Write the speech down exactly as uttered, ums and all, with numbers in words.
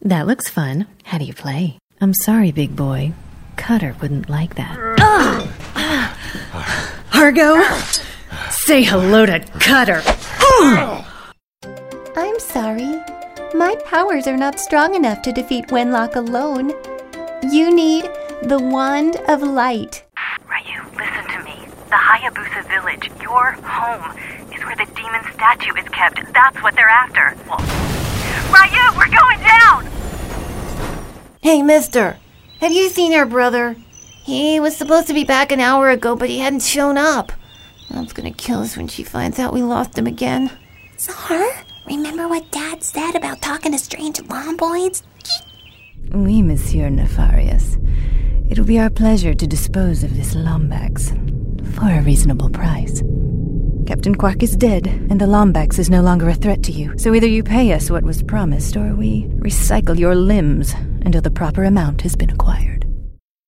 That looks fun. How do you play? I'm sorry, big boy. Cutter wouldn't like that. Argo? Say hello to Cutter. I'm sorry. My powers are not strong enough to defeat Wenlock alone. You need the Wand of Light. Ryu, listen to me. The Hayabusa village, your home, is where the demon statue is kept. That's what they're after. Well, Ryu, we're going down! Hey, mister. Have you seen our brother? He was supposed to be back an hour ago, but he hadn't shown up. Mom's gonna kill us when she finds out we lost him again. Czar, remember what Dad said about talking to strange lomboids? Oui, Monsieur Nefarious. It'll be our pleasure to dispose of this Lombax for a reasonable price. Captain Quack is dead, and the Lombax is no longer a threat to you. So either you pay us what was promised, or we recycle your limbs until the proper amount has been acquired.